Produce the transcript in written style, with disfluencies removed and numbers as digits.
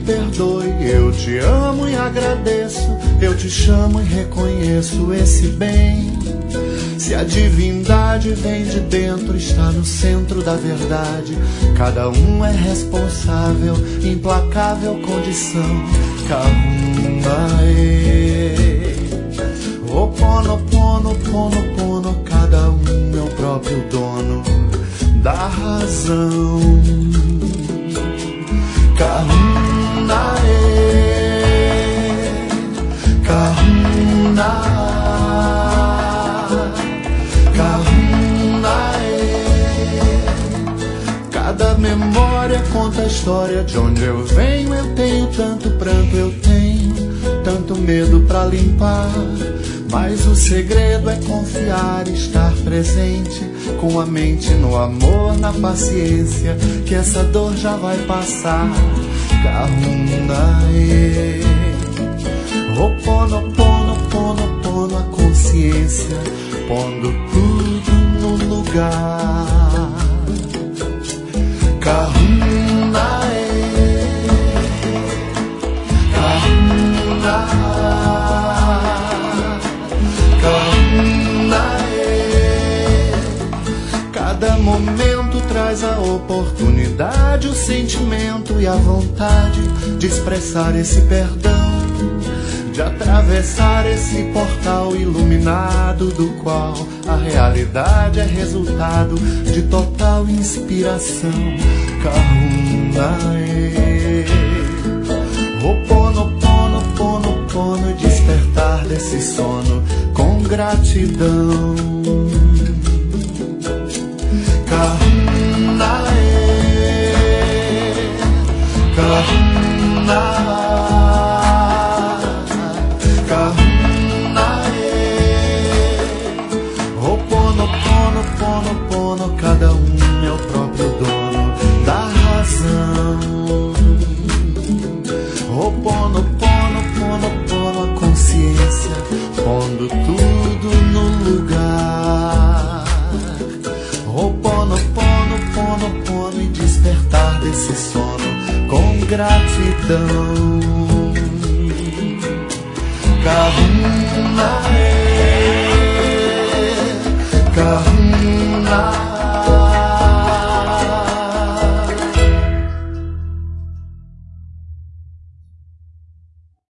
perdoe. Eu te amo e agradeço, eu te chamo e reconheço esse bem. Se a divindade vem de dentro, está no centro da verdade. Cada um é responsável, implacável condição. Kahumbae. Ho'oponopono, pono, pono. Cada um é o próprio dono da razão. Kahumbae. Kahumbae. Cada memória conta a história de onde eu venho. Eu tenho tanto pranto, eu tenho tanto medo pra limpar. Mas o segredo é confiar, estar presente com a mente no amor, na paciência, que essa dor já vai passar. Kahumbae. Ho'oponopono, pono, pono, a consciência pondo tudo no lugar. Kahumbae. Kahumbae. Cada momento traz a oportunidade, o sentimento e a vontade de expressar esse perdão, de atravessar esse portal iluminado, do qual a realidade é resultado de total inspiração. Kahumbae. Ho'oponopono, pono, pono, despertar desse sono com gratidão. Kahumbae. Kahumbae. Ho'oponopono, pono, pono. Cada um é o próprio dono da razão. Ho'oponopono, pono, pono, a consciência pondo tudo no lugar. Ho'oponopono, pono, pono, e despertar desse sono com gratidão. Kahumbae. Kahumbae.